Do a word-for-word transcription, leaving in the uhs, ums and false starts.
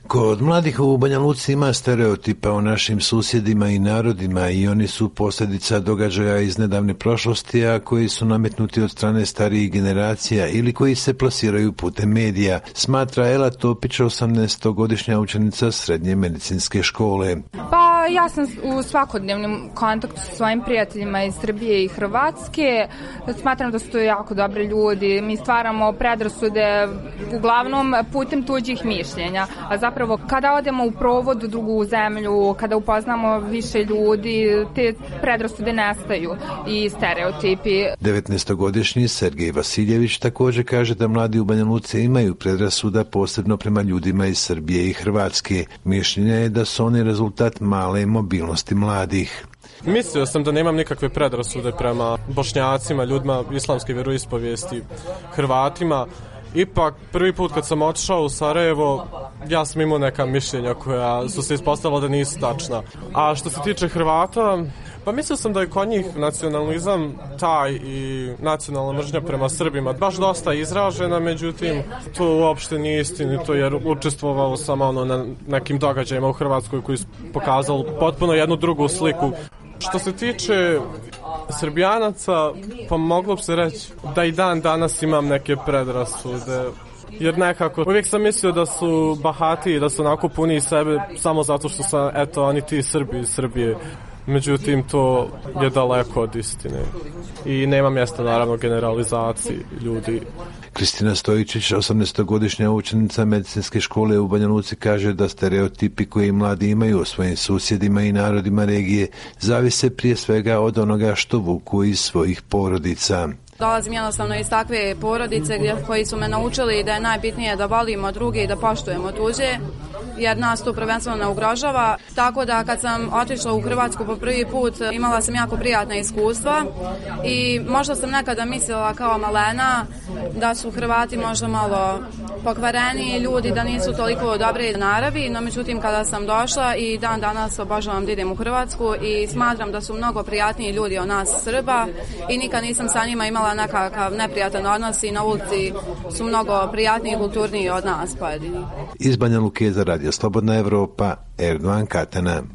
Kod mladih u Banja Luci ima stereotipa o našim susjedima i narodima i oni su posljedica događaja iz nedavne prošlosti, a koji su nametnuti od strane starijih generacija ili koji se plasiraju putem medija, smatra Ela Topić, osamnaestogodišnja učenica srednje medicinske škole. Pa ja sam u svakodnevnom kontaktu sa svojim prijateljima iz Srbije i Hrvatske. Smatram da su to jako dobri ljudi. Mi stvaramo predrasude uglavnom putem tuđih mišljenja, a zapravo kada odemo u provod u drugu zemlju, kada upoznamo više ljudi, te predrasude nestaju i stereotipi. devetnaestogodišnji Sergej Vasiljević također kaže da mladi u Banja Luci imaju predrasuda posebno prema ljudima iz Srbije i Hrvatske. Mišljenja je da su oni rezultat male mobilnosti mladih. Mislio sam da nemam nikakve predrasude prema Bošnjacima, ljudima islamske vjeroispovijesti, Hrvatima. Ipak, prvi put kad sam otišao u Sarajevo, ja sam imao neka mišljenja koja su se ispostavila da nisu tačna. A što se tiče Hrvata, pa mislio sam da je kod njih nacionalizam taj i nacionalna mržnja prema Srbima baš dosta izražena, međutim, to uopšte nije istinito jer učestvovao sam ono na nekim događajima u Hrvatskoj koji su pokazali potpuno jednu drugu sliku. Što se tiče Srbijanaca, pa moglo bi se reći da i dan danas imam neke predrasude. Jer nekako uvijek sam mislio da su bahati i da su onako puni sebe samo zato što sam, eto, oni ti Srbi iz Srbije. Međutim, to je daleko od istine. I nema mjesta, naravno, generalizaciji ljudi. Kristina Stojičić, osamnaestogodišnja učenica medicinske škole u Banja Luci, kaže da stereotipi koji mladi imaju o svojim susjedima i narodima regije zavise prije svega od onoga što vuku iz svojih porodica. Dolazim jednostavno iz takve porodice gdje, koji su me naučili da je najbitnije da volimo druge i da poštujemo tuđe, jer nas to prvenstveno ne ugrožava. Tako da kad sam otišla u Hrvatsku po prvi put imala sam jako prijatna iskustva i možda sam nekada mislila kao malena da su Hrvati možda malo pokvareniji ljudi, da nisu toliko dobre naravi, no međutim kada sam došla i dan danas obožavam da idem u Hrvatsku i smatram da su mnogo prijatniji ljudi od nas Srba i nikad nisam sa njima imala nekakav neprijatan odnos i na ulici su mnogo prijatniji i kulturniji od nas pojedini. Iz Banja Luke za Radio Slobodna Evropa, Erdogan Katana.